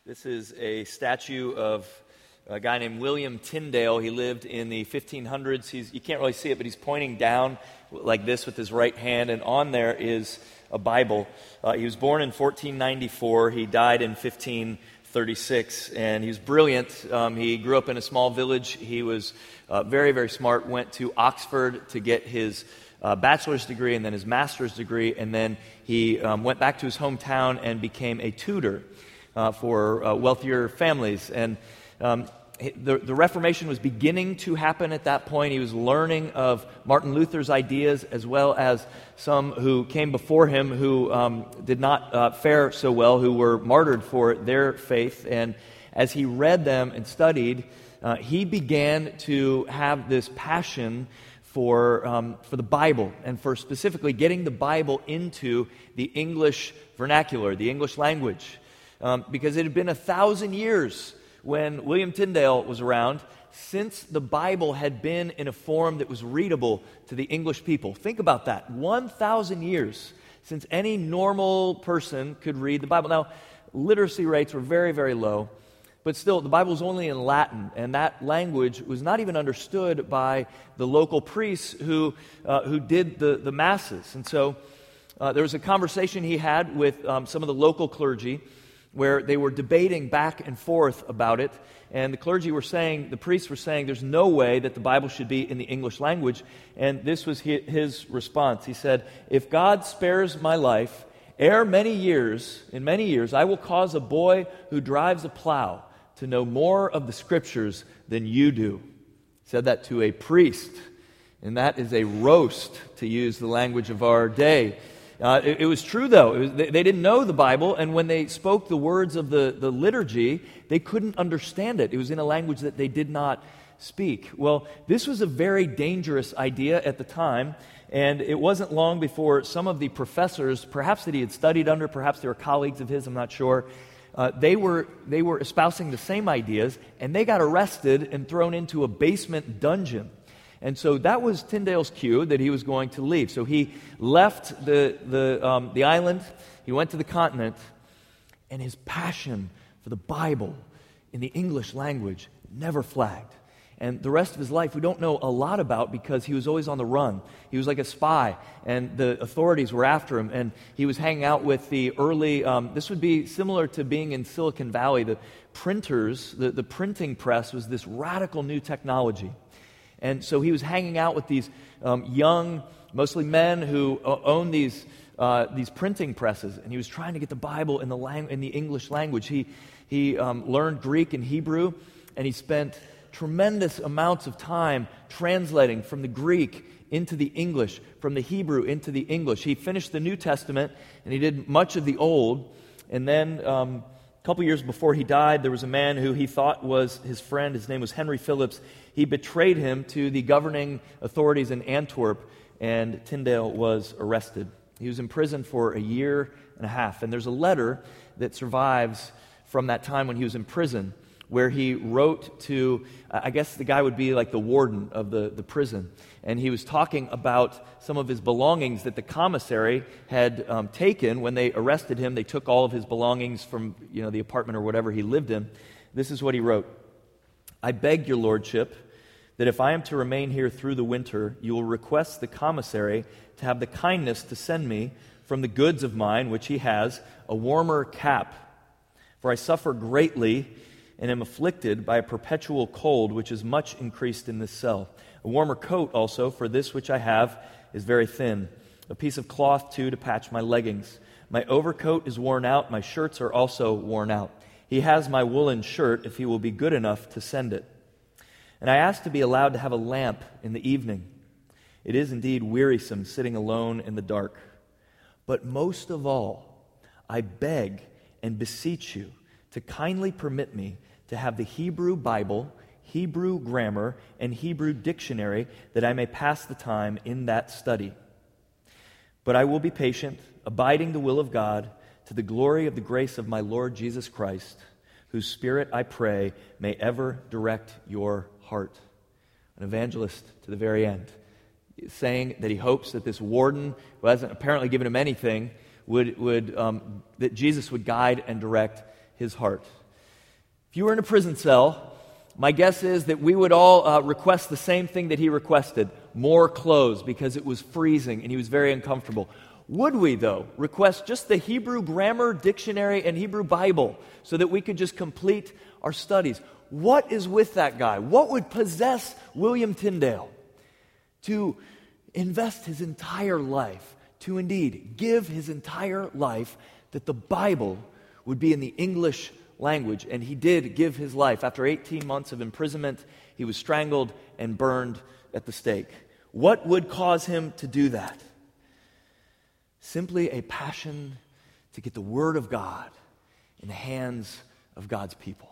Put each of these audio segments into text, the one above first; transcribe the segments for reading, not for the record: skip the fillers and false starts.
This is a statue of a guy named William Tyndale. He lived in the 1500s. You can't really see it, but he's pointing down like this with his right hand, and on there is a Bible. He was born in 1494. He died in 1536, and he was brilliant. He grew up in a small village. He was very, very smart, went to Oxford to get his bachelor's degree and then his master's degree, and then he went back to his hometown and became a tutor for wealthier families. And the Reformation was beginning to happen at that point. He was learning of Martin Luther's ideas, as well as some who came before him who did not fare so well, who were martyred for their faith. And as he read them and studied, he began to have this passion for the Bible, and for specifically getting the Bible into the English vernacular, the English language. Because it had been 1,000 years when William Tyndale was around since the Bible had been in a form that was readable to the English people. Think about that. 1,000 years since any normal person could read the Bible. Now, literacy rates were very, very low, but still, the Bible was only in Latin, and that language was not even understood by the local priests who did the masses. And so there was a conversation he had with some of the local clergy, where they were debating back and forth about it, and the clergy were saying, the priests were saying, there's no way that the Bible should be in the English language, and this was his response. He said, "If God spares my life, in many years, I will cause a boy who drives a plow to know more of the Scriptures than you do." He said that to a priest, and that is a roast, to use the language of our day. It was true, though. They didn't know the Bible, and when they spoke the words of the liturgy, they couldn't understand it. It was in a language that they did not speak. Well, this was a very dangerous idea at the time, and it wasn't long before some of the professors, perhaps that he had studied under, perhaps they were colleagues of his, I'm not sure, they were espousing the same ideas, and they got arrested and thrown into a basement dungeon. And so that was Tyndale's cue that he was going to leave. So he left the island, he went to the continent, and his passion for the Bible in the English language never flagged. And the rest of his life we don't know a lot about, because he was always on the run. He was like a spy, and the authorities were after him, and he was hanging out with the early, this would be similar to being in Silicon Valley. The printers, the printing press was this radical new technology. And so he was hanging out with these young, mostly men, who owned these printing presses, and he was trying to get the Bible in the English language. He learned Greek and Hebrew, and he spent tremendous amounts of time translating from the Greek into the English, from the Hebrew into the English. He finished the New Testament, and he did much of the Old. And then a couple years before he died, there was a man who he thought was his friend. His name was Henry Phillips. He betrayed him to the governing authorities in Antwerp, and Tyndale was arrested. He was imprisoned for 1.5 years, and there's a letter that survives from that time when he was in prison, where he wrote to, I guess the guy would be like the warden of the prison, and he was talking about some of his belongings that the commissary had taken when they arrested him. They took all of his belongings from the apartment or whatever he lived in. This is what he wrote: "I beg your lordship that if I am to remain here through the winter, you will request the commissary to have the kindness to send me, from the goods of mine which he has, a warmer cap. For I suffer greatly and am afflicted by a perpetual cold, which is much increased in this cell. A warmer coat also, for this which I have is very thin. A piece of cloth, too, to patch my leggings. My overcoat is worn out, my shirts are also worn out. He has my woolen shirt, if he will be good enough to send it. And I ask to be allowed to have a lamp in the evening. It is indeed wearisome sitting alone in the dark. But most of all, I beg and beseech you to kindly permit me to have the Hebrew Bible, Hebrew grammar, and Hebrew dictionary, that I may pass the time in that study. But I will be patient, abiding the will of God, to the glory of the grace of my Lord Jesus Christ, whose Spirit, I pray, may ever direct your heart." An evangelist to the very end, saying that he hopes that this warden, who hasn't apparently given him anything, that Jesus would guide and direct his heart. If you were in a prison cell, my guess is that we would all request the same thing that he requested, more clothes, because it was freezing and he was very uncomfortable. Would we, though, request just the Hebrew grammar, dictionary, and Hebrew Bible so that we could just complete our studies? What is with that guy? What would possess William Tyndale to invest his entire life, to indeed give his entire life that the Bible would be in the English language? And he did give his life. After 18 months of imprisonment, he was strangled and burned at the stake. What would cause him to do that? Simply a passion to get the Word of God in the hands of God's people.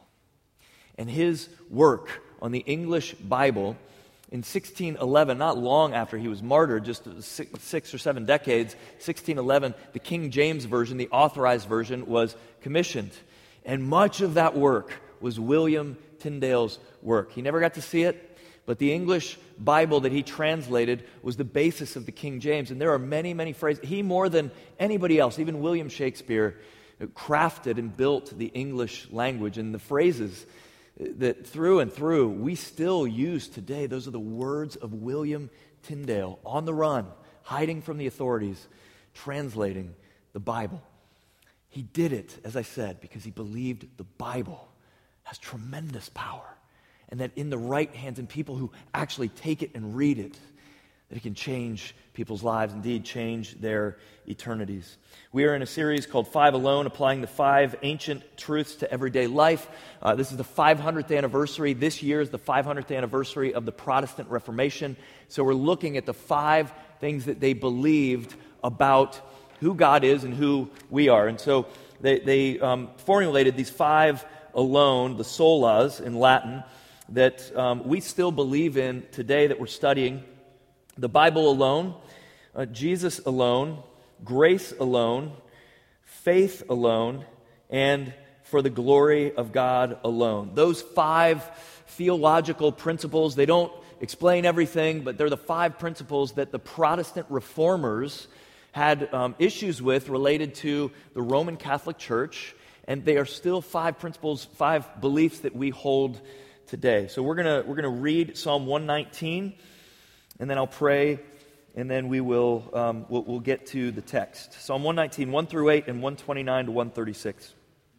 And his work on the English Bible in 1611, not long after he was martyred, just 6 or 7 decades, 1611, the King James Version, the authorized version, was commissioned. And much of that work was William Tyndale's work. He never got to see it, but the English Bible that he translated was the basis of the King James. And there are many, many phrases. He, more than anybody else, even William Shakespeare, crafted and built the English language. And the phrases that through and through we still use today, those are the words of William Tyndale, on the run, hiding from the authorities, translating the Bible. He did it, as I said, because he believed the Bible has tremendous power, and that in the right hands, and people who actually take it and read it, that it can change people's lives, indeed change their eternities. We are in a series called 5 Alone, applying the 5 ancient truths to everyday life. This is the 500th anniversary. This year is the 500th anniversary of the Protestant Reformation. So we're looking at the 5 things that they believed about who God is and who we are. And so they formulated these 5 alone, the solas in Latin, that we still believe in today, that we're studying. The Bible alone, Jesus alone, grace alone, faith alone, and for the glory of God alone. Those 5 theological principles, they don't explain everything, but they're the 5 principles that the Protestant reformers had issues with related to the Roman Catholic Church, and they are still 5 principles, 5 beliefs that we hold today. So we're gonna read Psalm 119, and then I'll pray, and then we'll get to the text. Psalm 119, 1 through 8, and 129 to 136.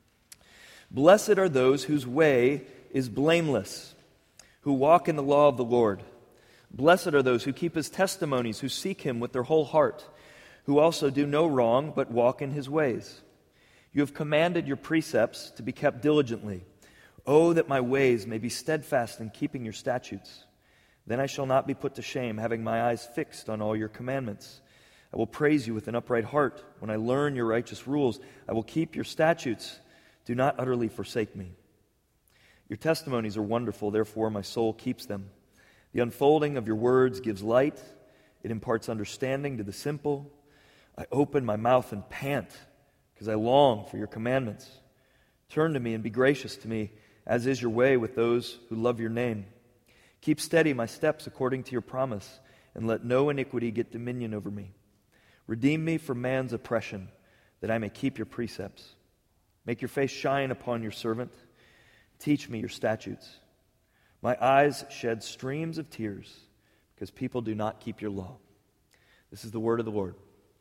Blessed are those whose way is blameless, who walk in the law of the Lord. Blessed are those who keep his testimonies, who seek him with their whole heart, who also do no wrong, but walk in his ways. You have commanded your precepts to be kept diligently. Oh, that my ways may be steadfast in keeping your statutes. Then I shall not be put to shame, having my eyes fixed on all your commandments. I will praise you with an upright heart. When I learn your righteous rules, I will keep your statutes. Do not utterly forsake me. Your testimonies are wonderful, therefore my soul keeps them. The unfolding of your words gives light. It imparts understanding to the simple. I open my mouth and pant, because I long for your commandments. Turn to me and be gracious to me, as is your way with those who love your name. Keep steady my steps according to your promise, and let no iniquity get dominion over me. Redeem me from man's oppression, that I may keep your precepts. Make your face shine upon your servant. Teach me your statutes. My eyes shed streams of tears, because people do not keep your law. This is the word of the Lord.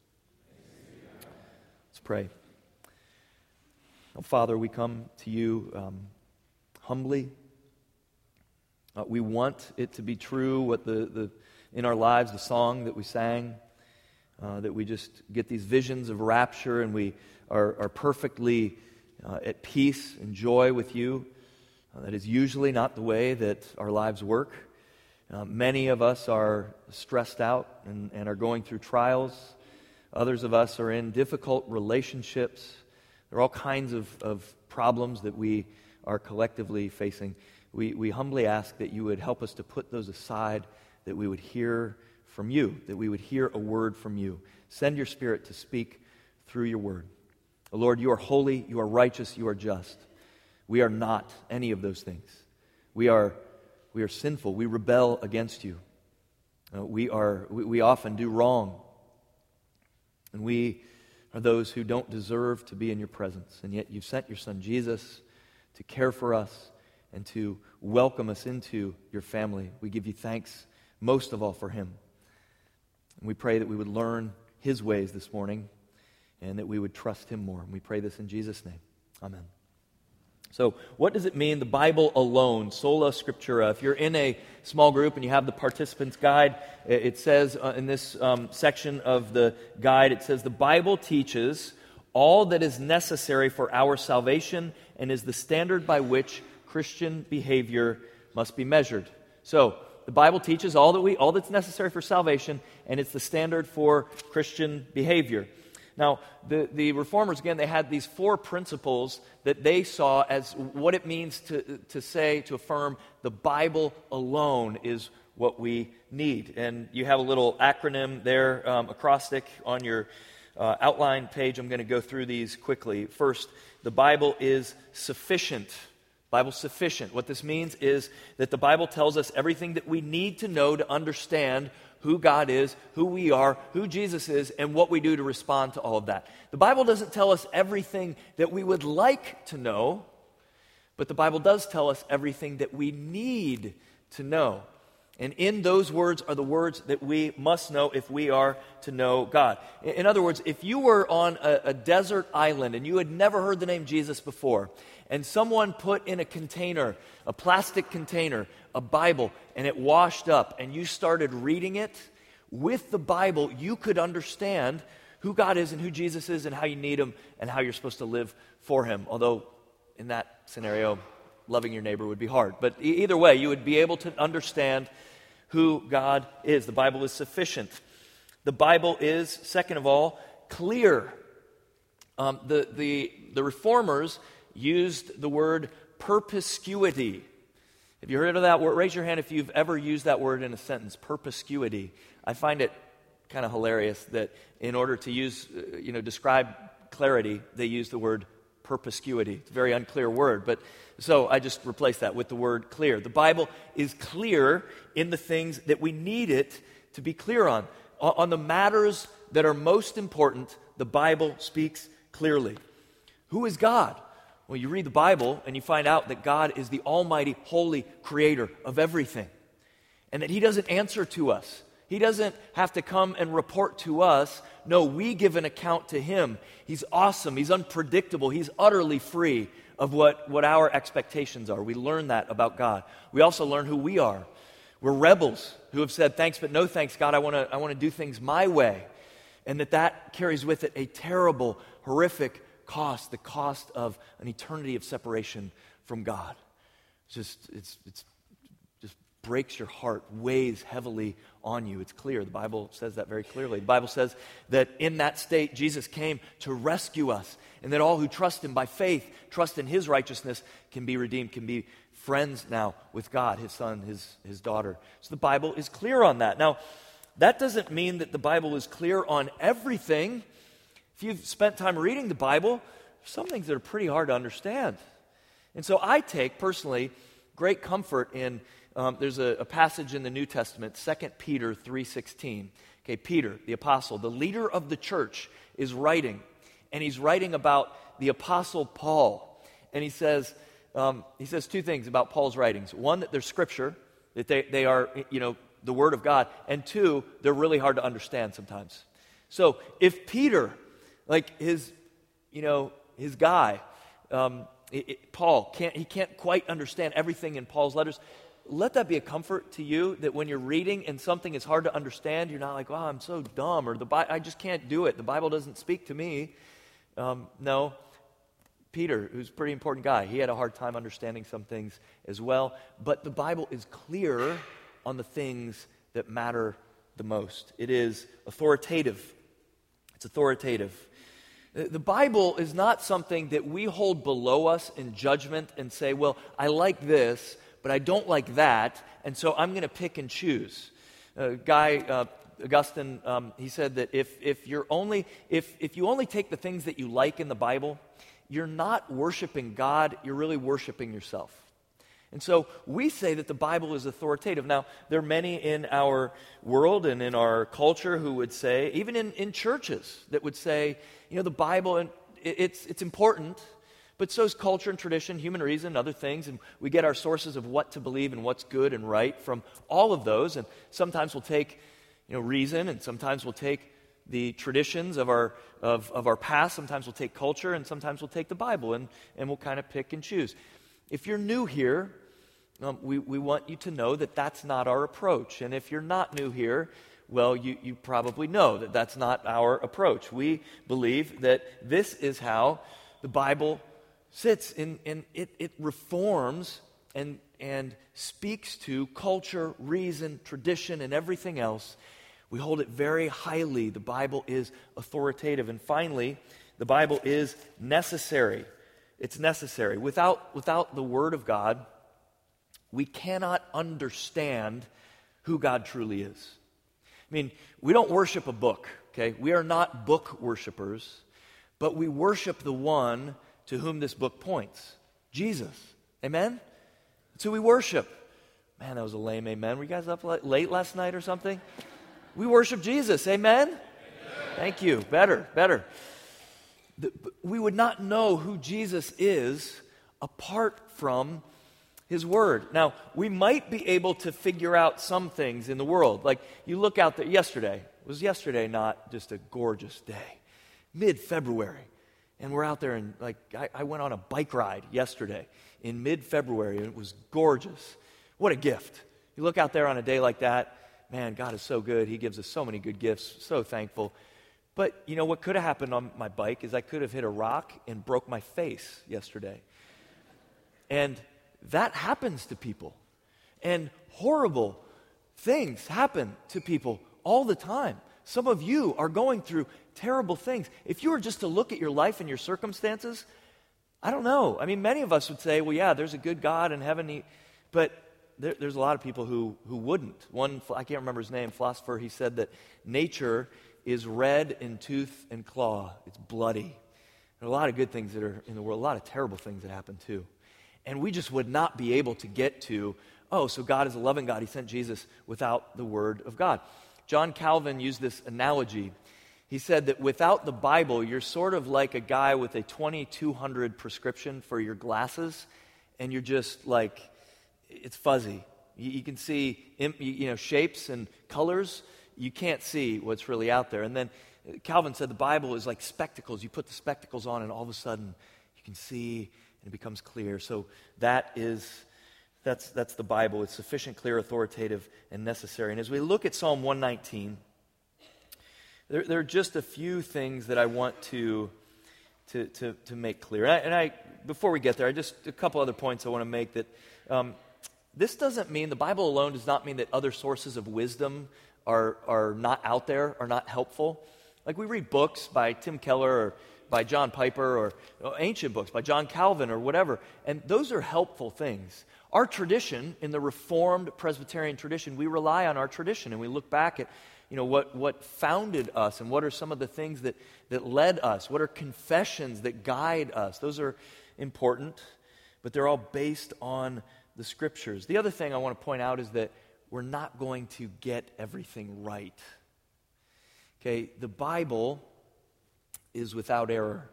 Let's pray. Oh, Father, we come to you humbly. We want it to be true what in our lives, the song that we sang, that we just get these visions of rapture and we are perfectly at peace and joy with you. That is usually not the way that our lives work. Many of us are stressed out and are going through trials. Others of us are in difficult relationships. There are all kinds of problems that we are collectively facing. We humbly ask that you would help us to put those aside, that we would hear from you, that we would hear a word from you. Send your Spirit to speak through your word. Oh, Lord, you are holy, you are righteous, you are just. We are not any of those things. We are sinful. We rebel against you. We often do wrong. And we are those who don't deserve to be in your presence. And yet you've sent your Son Jesus to care for us, and to welcome us into your family. We give you thanks most of all for him. And we pray that we would learn his ways this morning and that we would trust him more. And we pray this in Jesus' name. Amen. So what does it mean, the Bible alone, sola scriptura? If you're in a small group and you have the participant's guide, it says in this section of the guide, it says, the Bible teaches all that is necessary for our salvation and is the standard by which Christian behavior must be measured. So the Bible teaches all that's necessary for salvation, and it's the standard for Christian behavior. Now, the Reformers, again, they had these 4 principles that they saw as what it means to affirm the Bible alone is what we need. And you have a little acronym there, acrostic on your outline page. I'm going to go through these quickly. First, the Bible is sufficient. Bible's sufficient. What this means is that the Bible tells us everything that we need to know to understand who God is, who we are, who Jesus is, and what we do to respond to all of that. The Bible doesn't tell us everything that we would like to know, but the Bible does tell us everything that we need to know. And in those words are the words that we must know if we are to know God. In other words, if you were on a desert island and you had never heard the name Jesus before, and someone put in a container, a plastic container, a Bible, and it washed up, and you started reading it, with the Bible, you could understand who God is and who Jesus is and how you need him and how you're supposed to live for him. Although, in that scenario, loving your neighbor would be hard. But either way, you would be able to understand who God is. The Bible is sufficient. The Bible is, second of all, clear. The Reformers used the word perspicuity. Have you heard of that word? Raise your hand if you've ever used that word in a sentence, perspicuity. I find it kind of hilarious that in order to describe clarity, they use the word perspicuity. It's a very unclear word, but so I just replaced that with the word clear. The Bible is clear in the things that we need it to be clear on. On the matters that are most important, the Bible speaks clearly. Who is God? Well, you read the Bible and you find out that God is the almighty, holy creator of everything. And that he doesn't answer to us. He doesn't have to come and report to us. No, we give an account to him. He's awesome. He's unpredictable. He's utterly free of what our expectations are. We learn that about God. We also learn who we are. We're rebels who have said, thanks but no thanks, God, I want to do things my way. And that carries with it a terrible, horrific cost, the cost of an eternity of separation from God. It just breaks your heart, weighs heavily on you. It's clear. The Bible says that very clearly. The Bible says that in that state, Jesus came to rescue us, and that all who trust him by faith, trust in his righteousness, can be redeemed, can be friends now with God, his son, his daughter. So the Bible is clear on that. Now, that doesn't mean that the Bible is clear on everything. If you've spent time reading the Bible, there's some things that are pretty hard to understand. And so I take, personally, great comfort in, there's a passage in the New Testament, 2 Peter 3:16. Okay, Peter, the apostle, the leader of the church, is writing. And he's writing about the apostle Paul. And he says 2 things about Paul's writings. One, that they're scripture, that they are, the word of God. And 2, they're really hard to understand sometimes. So if Peter, like his guy, Paul, can't quite understand everything in Paul's letters, let that be a comfort to you, that when you're reading and something is hard to understand, you're not like, wow, I'm so dumb, or I just can't do it. The Bible doesn't speak to me. No. Peter, who's a pretty important guy, he had a hard time understanding some things as well. But the Bible is clear on the things that matter the most. It is authoritative. It's authoritative. The Bible is not something that we hold below us in judgment and say, well, I like this, but I don't like that, and so I'm going to pick and choose. Augustine, he said that if you only take the things that you like in the Bible, you're not worshiping God, you're really worshiping yourself. And so we say that the Bible is authoritative. Now, there are many in our world and in our culture who would say, even in churches, that would say, the Bible, and it's important, but so is culture and tradition, human reason, and other things, and we get our sources of what to believe and what's good and right from all of those, and sometimes we'll take reason, and sometimes we'll take the traditions of our past, sometimes we'll take culture, and sometimes we'll take the Bible, and we'll kind of pick and choose. If you're new here, we want you to know that that's not our approach. And if you're not new here, well, you probably know that that's not our approach. We believe that this is how the Bible sits, and it reforms and speaks to culture, reason, tradition, and everything else. We hold it very highly. The Bible is authoritative. And finally, the Bible is necessary. It's necessary. Without the Word of God, we cannot understand who God truly is. I mean, we don't worship a book, okay? We are not book worshipers, but we worship the one to whom this book points, Jesus. Amen? That's who we worship. Man, that was a lame amen. Were you guys up late last night or something? We worship Jesus. Amen? Amen. Thank you. Better. We would not know who Jesus is apart from His Word. Now, we might be able to figure out some things in the world. Like, you look out there, was yesterday not just a gorgeous day? Mid-February. And we're out there, and I went on a bike ride yesterday in mid-February, and it was gorgeous. What a gift. You look out there on a day like that, man, God is so good. He gives us so many good gifts. So thankful. But what could have happened on my bike is I could have hit a rock and broke my face yesterday. And that happens to people. And horrible things happen to people all the time. Some of you are going through terrible things. If you were just to look at your life and your circumstances, I don't know. I mean, many of us would say, well, yeah, there's a good God in heaven. But there's a lot of people who wouldn't. One, I can't remember his name, philosopher, he said that nature is red in tooth and claw. It's bloody. There are a lot of good things that are in the world, a lot of terrible things that happen too. And we just would not be able to get to, so God is a loving God. He sent Jesus without the Word of God. John Calvin used this analogy. He said that without the Bible, you're sort of like a guy with a 2200 prescription for your glasses, and you're just like, it's fuzzy. You can see shapes and colors. You can't see what's really out there. And then Calvin said the Bible is like spectacles. You put the spectacles on, and all of a sudden you can see, and it becomes clear. So that's the Bible. It's sufficient, clear, authoritative, and necessary. And as we look at Psalm 119, there are just a few things that I want to make clear. And I before we get there, just a couple other points I want to make that. This doesn't mean, the Bible alone does not mean that other sources of wisdom are not out there, are not helpful. Like we read books by Tim Keller or by John Piper or ancient books by John Calvin or whatever, and those are helpful things. Our tradition, in the Reformed Presbyterian tradition, we rely on our tradition, and we look back at what founded us and what are some of the things that led us, what are confessions that guide us. Those are important, but they're all based on the Scriptures. The other thing I want to point out is that we're not going to get everything right. Okay, the Bible is without error.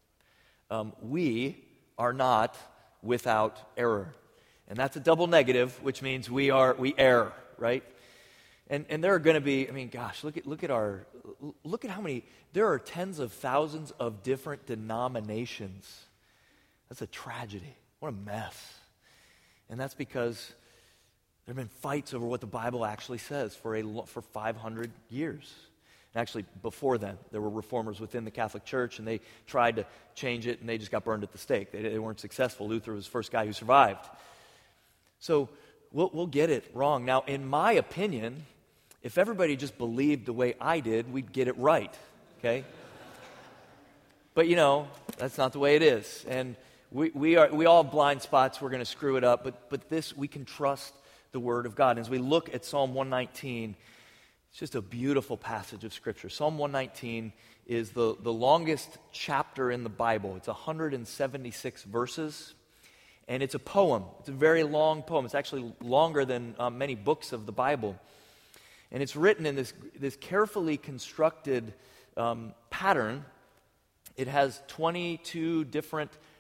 We are not without error. And that's a double negative, which means we err, right? And there are going to be, look at how many, there are tens of thousands of different denominations. That's a tragedy. What a mess. And that's because there have been fights over what the Bible actually says for 500 years. And actually, before then, there were reformers within the Catholic Church, and they tried to change it, and they just got burned at the stake. They weren't successful. Luther was the first guy who survived. So we'll get it wrong. Now, in my opinion, if everybody just believed the way I did, we'd get it right, okay? But, that's not the way it is. And we all have blind spots. We're going to screw it up. But this, we can trust the Word of God. And as we look at Psalm 119, it's just a beautiful passage of Scripture. Psalm 119 is the longest chapter in the Bible. It's 176 verses, and it's a poem. It's a very long poem. It's actually longer than many books of the Bible. And it's written in this carefully constructed pattern. It has 22 different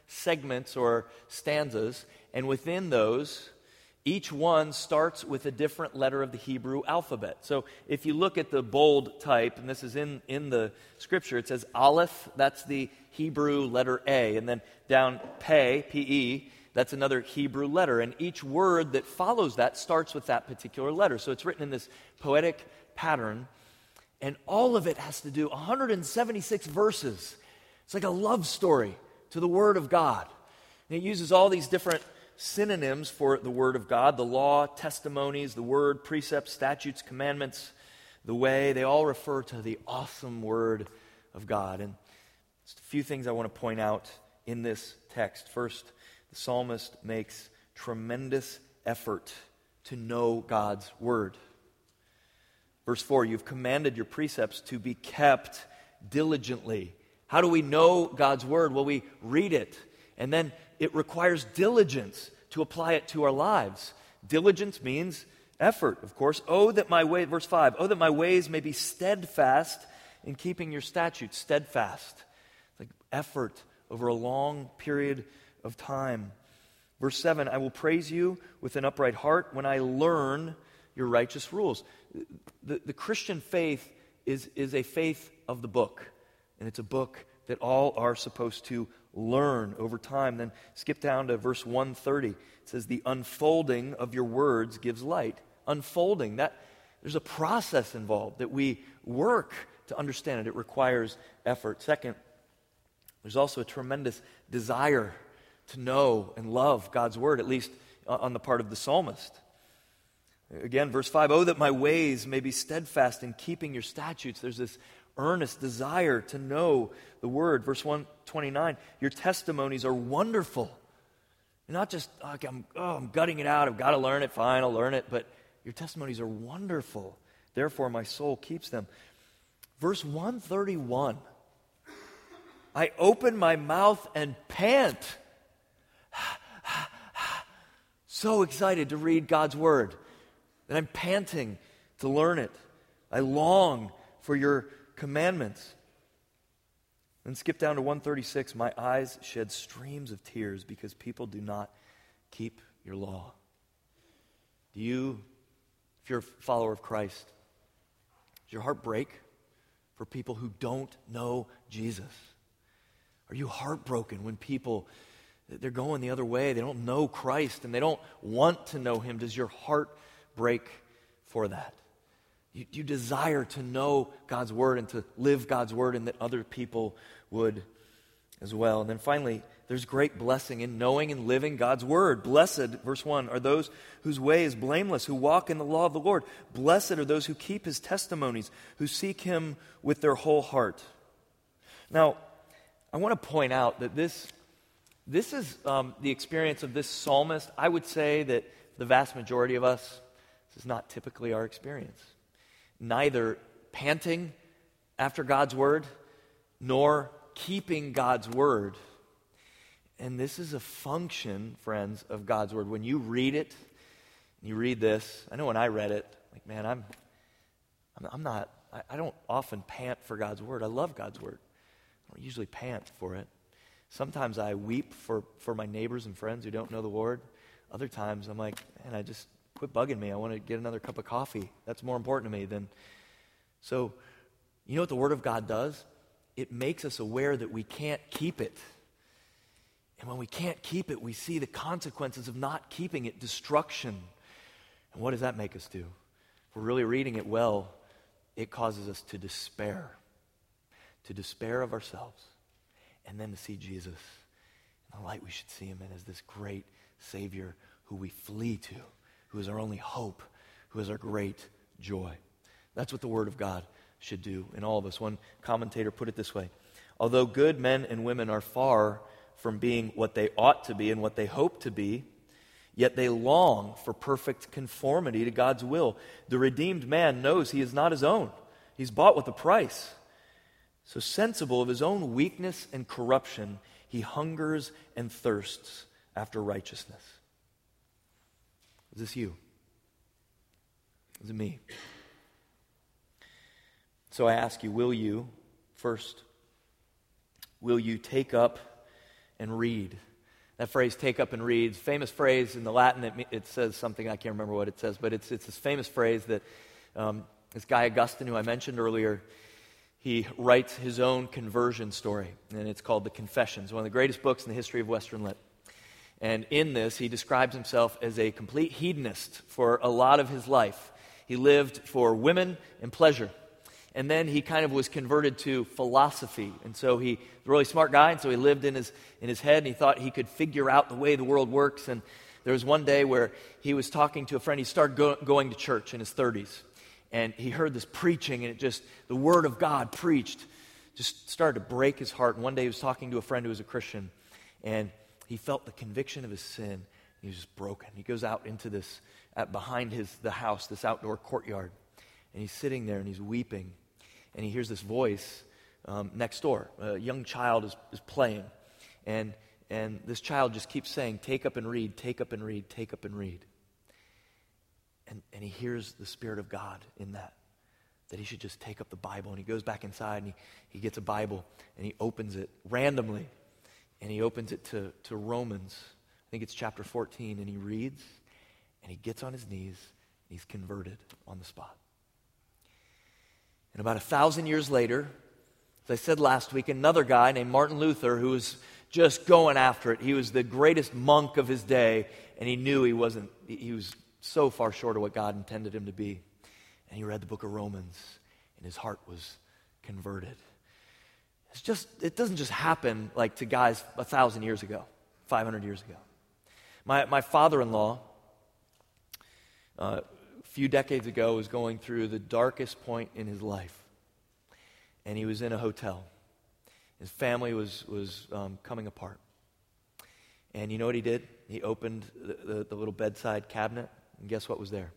segments or stanzas, and within those, each one starts with a different letter of the Hebrew alphabet. So if you look at the bold type, and this is in the scripture, it says Aleph, that's the Hebrew letter A, and then down Pe, P-E, that's another Hebrew letter, and each word that follows that starts with that particular letter. So it's written in this poetic pattern, and all of it has to do, 176 verses. It's like a love story to the Word of God. And it uses all these different synonyms for the Word of God: the law, testimonies, the Word, precepts, statutes, commandments, the way. They all refer to the awesome Word of God. And just a few things I want to point out in this text. First, the psalmist makes tremendous effort to know God's Word. Verse 4, you've commanded your precepts to be kept diligently. How do we know God's Word? Well, we read it, and then it requires diligence to apply it to our lives. Diligence means effort, of course. Verse 5, oh, that my ways may be steadfast in keeping your statutes. Steadfast. It's like effort over a long period of time. Verse 7, I will praise you with an upright heart when I learn your righteous rules. The Christian faith is a faith of the book, and it's a book that all are supposed to learn over time. Then skip down to verse 130. It says, the unfolding of your words gives light. Unfolding, there's a process involved that we work to understand it. It requires effort. Second, there's also a tremendous desire to know and love God's Word, at least on the part of the psalmist. Again, verse 5, oh, that my ways may be steadfast in keeping your statutes. There's this earnest desire to know the Word. Verse 129, your testimonies are wonderful. You're not just, I'm gutting it out, I've got to learn it, fine, I'll learn it, but your testimonies are wonderful. Therefore, my soul keeps them. Verse 131, I open my mouth and pant. So excited to read God's Word, and I'm panting to learn it. I long for your commandments. Then skip down to 136. My eyes shed streams of tears because people do not keep your law. Do you, if you're a follower of Christ, does your heart break for people who don't know Jesus? Are you heartbroken when people, they're going the other way, they don't know Christ, and they don't want to know Him? Does your heart break for that? You desire to know God's Word and to live God's Word, and that other people would as well. And then finally, there's great blessing in knowing and living God's Word. Blessed, verse 1, are those whose way is blameless, who walk in the law of the Lord. Blessed are those who keep His testimonies, who seek Him with their whole heart. Now, I want to point out that this is the experience of this psalmist. I would say that the vast majority of us, this is not typically our experience. Neither panting after God's Word, nor keeping God's Word. And this is a function, friends, of God's Word. When you read it, you read this, I know when I read it, like, man, I don't often pant for God's Word. I love God's Word. I don't usually pant for it. Sometimes I weep for my neighbors and friends who don't know the Lord. Other times I'm like, man, I just quit bugging me. I want to get another cup of coffee. That's more important to me than... So, you know what the Word of God does? It makes us aware that we can't keep it. And when we can't keep it, we see the consequences of not keeping it, destruction. And what does that make us do? If we're really reading it well, it causes us to despair of ourselves, and then to see Jesus in the light we should see Him in as this great Savior who we flee to, who is our only hope, who is our great joy. That's what the Word of God should do in all of us. One commentator put it this way: although good men and women are far from being what they ought to be and what they hope to be, yet they long for perfect conformity to God's will. The redeemed man knows he is not his own. He's bought with a price. So sensible of his own weakness and corruption, he hungers and thirsts after righteousness. Is this you? Is it me? So I ask you, will you take up and read. That phrase, take up and read, famous phrase in the Latin. It says something, I can't remember what it says, but it's this famous phrase that this guy Augustine, who I mentioned earlier, he writes his own conversion story, and it's called The Confessions, one of the greatest books in the history of Western Lit. And in this, he describes himself as a complete hedonist for a lot of his life. He lived for women and pleasure. And then he kind of was converted to philosophy. And so he was a really smart guy, and so he lived in his head, and he thought he could figure out the way the world works. And there was one day where he was talking to a friend. He started going to church in his 30s. And he heard this preaching, and the Word of God preached just started to break his heart. And one day he was talking to a friend who was a Christian, and he felt the conviction of his sin. He was just broken. He goes out into behind the house, this outdoor courtyard. And he's sitting there and he's weeping. And he hears this voice next door. A young child is playing. And this child just keeps saying, take up and read, take up and read, take up and read. And he hears the Spirit of God in that he should just take up the Bible. And he goes back inside and he gets a Bible and he opens it randomly. And he opens it to Romans. I think it's chapter 14. And he reads and he gets on his knees and he's converted on the spot. And about 1,000 years later, as I said last week, another guy named Martin Luther, who was just going after it. He was the greatest monk of his day, and he knew he was so far short of what God intended him to be. And he read the book of Romans, and his heart was converted. It doesn't just happen like to guys 1,000 years ago, 500 years ago. My father-in-law, a few decades ago, was going through the darkest point in his life. And he was in a hotel. His family was coming apart. And you know what he did? He opened the little bedside cabinet, and guess what was there?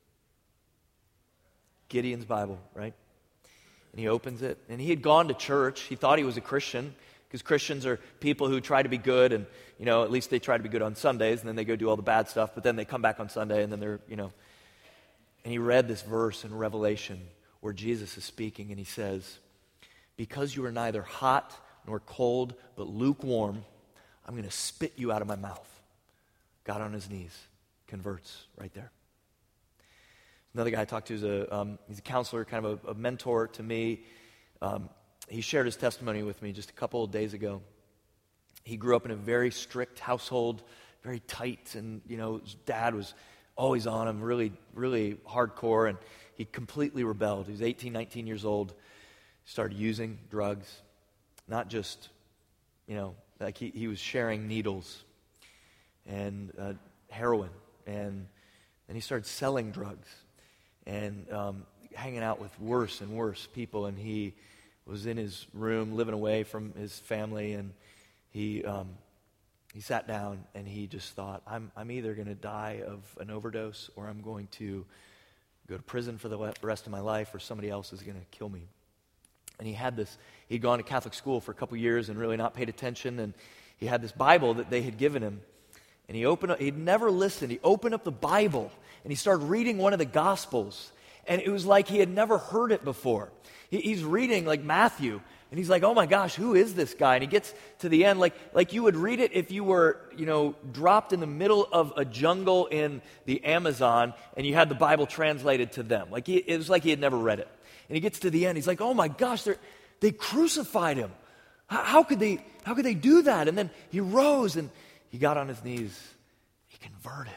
Gideon's Bible, right? And he opens it, and he had gone to church. He thought he was a Christian, because Christians are people who try to be good, and, at least they try to be good on Sundays, and then they go do all the bad stuff, but then they come back on Sunday, and then they're. And he read this verse in Revelation where Jesus is speaking, and he says, because you are neither hot nor cold, but lukewarm, I'm going to spit you out of my mouth. Got on his knees, converts right there. Another guy I talked to is he's a counselor, kind of a mentor to me. He shared his testimony with me just a couple of days ago. He grew up in a very strict household, very tight, and his dad was always on him, really, really hardcore, and he completely rebelled. He was 18, 19 years old, started using drugs, not just, like he was sharing needles and heroin, and then he started selling drugs and hanging out with worse and worse people, and he was in his room living away from his family, and he sat down and he just thought, I'm either going to die of an overdose or I'm going to go to prison for the rest of my life, or somebody else is going to kill me. And he'd gone to Catholic school for a couple years and really not paid attention, and he had this Bible that they had given him. And he'd never listened. He opened up the Bible and he started reading one of the Gospels. And it was like he had never heard it before. He's reading like Matthew, and he's like, oh my gosh, who is this guy? And he gets to the end, like you would read it if you were, dropped in the middle of a jungle in the Amazon, and you had the Bible translated to them. It was like he had never read it. And he gets to the end, he's like, oh my gosh, they crucified him. How could they do that? And then he rose and he got on his knees. He converted.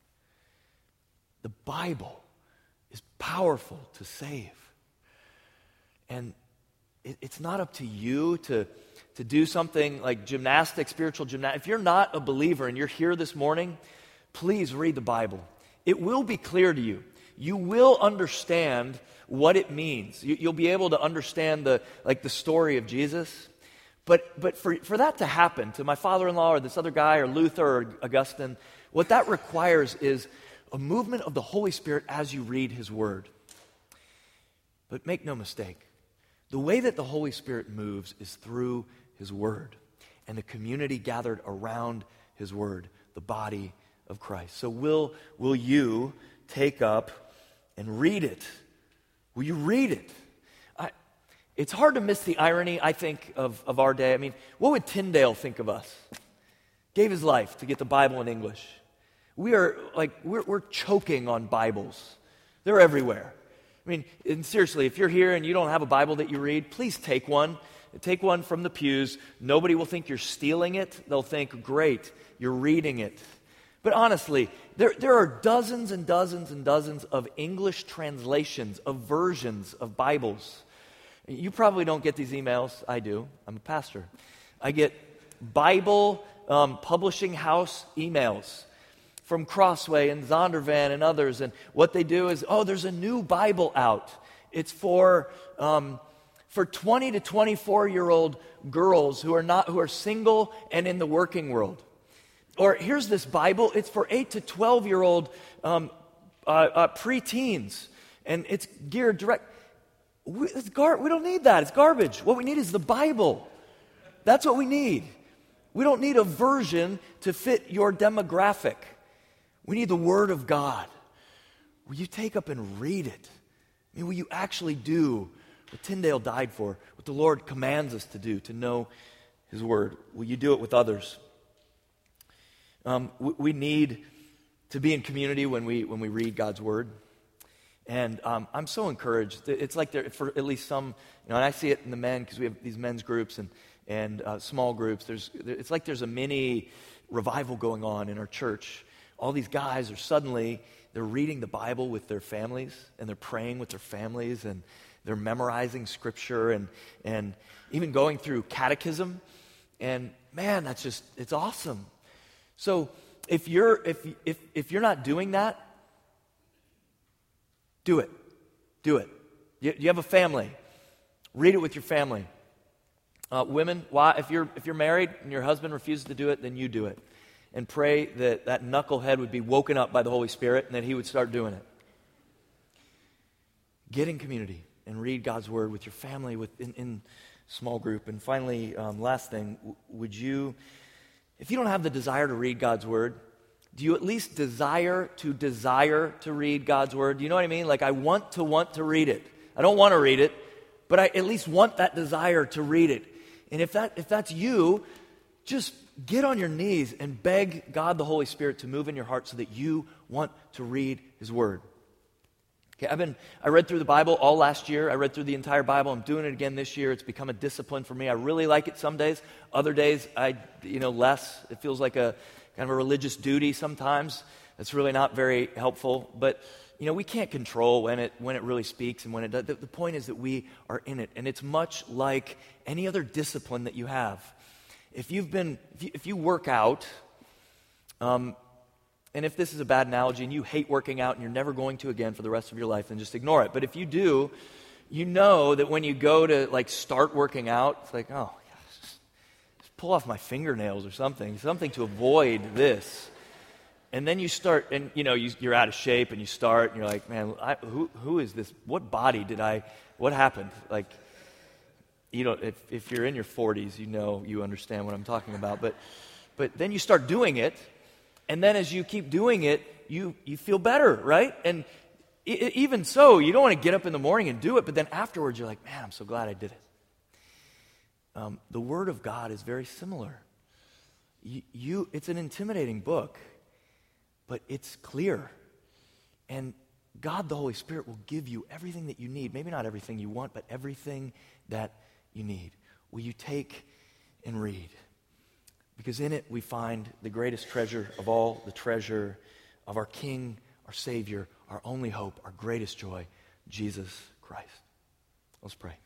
The Bible is powerful to save. And it's not up to you to do something like spiritual gymnastics. If you're not a believer and you're here this morning, please read the Bible. It will be clear to you. You will understand what it means. You'll be able to understand the story of Jesus. But for that to happen to my father-in-law or this other guy or Luther or Augustine, what that requires is a movement of the Holy Spirit as you read His Word. But make no mistake, the way that the Holy Spirit moves is through His Word and the community gathered around His Word, the body of Christ. So will you take up and read it? Will you read it? It's hard to miss the irony, I think, of our day. I mean, what would Tyndale think of us? Gave his life to get the Bible in English. We're choking on Bibles. They're everywhere. I mean, and seriously, if you're here and you don't have a Bible that you read, please take one. Take one from the pews. Nobody will think you're stealing it. They'll think, great, you're reading it. But honestly, there are dozens and dozens and dozens of English translations, of versions of Bibles. You probably don't get these emails. I do. I'm a pastor. I get Bible publishing house emails from Crossway and Zondervan and others. And what they do is, there's a new Bible out. It's for 20 to 24-year-old girls who are single and in the working world. Or here's this Bible. It's for 8 to 12-year-old preteens. And it's geared direct. We don't need that. It's garbage. What we need is the Bible. That's what we need. We don't need a version to fit your demographic. We need the Word of God. Will you take up and read it? I mean, will you actually do what Tyndale died for, what the Lord commands us to do, to know His Word? Will you do it with others? We need to be in community when we read God's Word. And I'm so encouraged. It's like there, for at least some, and I see it in the men, because we have these men's groups and small groups. It's like there's a mini revival going on in our church. All these guys they're reading the Bible with their families, and they're praying with their families, and they're memorizing Scripture, and even going through catechism. And man, it's awesome. So if you're not doing that, do it. Do it. You have a family. Read it with your family. Women, if you're married and your husband refuses to do it, then you do it. And pray that knucklehead would be woken up by the Holy Spirit and that he would start doing it. Get in community and read God's Word with your family in small group. And finally, last thing, if you don't have the desire to read God's Word, do you at least desire to read God's Word? Do you know what I mean? Like, I want to read it. I don't want to read it, but I at least want that desire to read it. And if that's you, just get on your knees and beg God the Holy Spirit to move in your heart so that you want to read His Word. Okay, I read through the Bible all last year. I read through the entire Bible. I'm doing it again this year. It's become a discipline for me. I really like it some days. Other days, less. It feels like a kind of a religious duty sometimes. It's really not very helpful. But, we can't control when it really speaks and when it does. The point is that we are in it. And it's much like any other discipline that you have. If you work out, and if this is a bad analogy and you hate working out and you're never going to again for the rest of your life, then just ignore it. But if you do, you know that when you go to start working out, it's like, oh, just pull off my fingernails or something to avoid this. And then you start, and you're out of shape, and you start, and you're like, man, who is this? What body what happened? If you're in your 40s, you understand what I'm talking about. But then you start doing it, and then as you keep doing it, you feel better, right? And even so, you don't want to get up in the morning and do it, but then afterwards you're like, man, I'm so glad I did it. The Word of God is very similar. It's an intimidating book, but it's clear. And God, the Holy Spirit, will give you everything that you need. Maybe not everything you want, but everything that you need. Will you take and read? Because in it we find the greatest treasure of all, the treasure of our King, our Savior, our only hope, our greatest joy, Jesus Christ. Let's pray.